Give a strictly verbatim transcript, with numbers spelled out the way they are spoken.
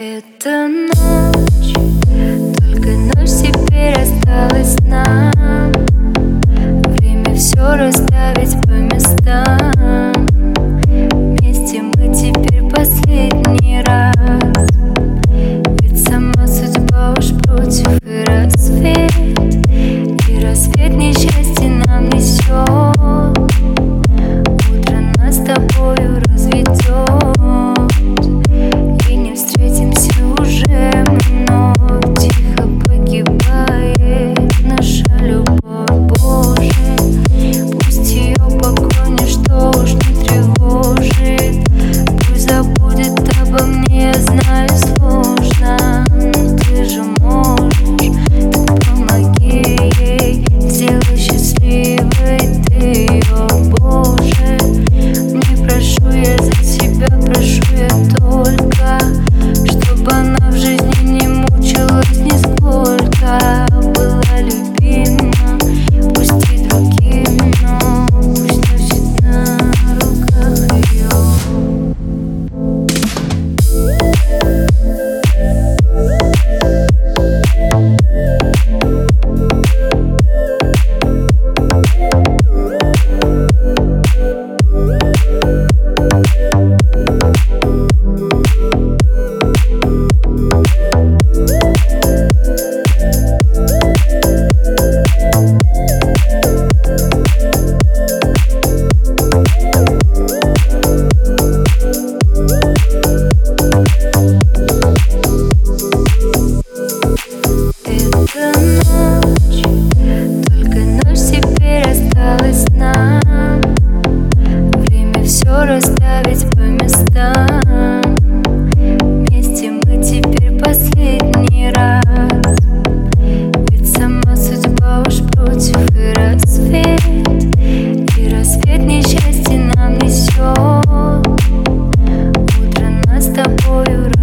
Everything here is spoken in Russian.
Это ночь, только ночь теперь осталась нам. Время все расставить по местам. Вместе мы теперь последний раз. Ведь сама судьба уж против, и рассвет, и рассвет несчастье нам несет. Утро нас с тобою разведет, и не встретимся уже мы вновь. Тихо погибает наша любовь, Боже. Пусть ее покой ничто уж не тревожит. Пусть забудет обо мне, я знаю, сложно, но ты же можешь, так помоги ей, сделай счастливой ты ее, Боже. Не прошу я за тебя, прошу я только, чтобы она в жизни не мучилась нисколько. Была любима, пусть и другим, но пусть носит на руках ее. Это ночь, только ночь теперь осталась нам. Время все расставить по местам. Вместе мы теперь последний раз. Ведь сама судьба уж против, и рассвет, и рассвет несчастье нам несет. Утро нас с тобою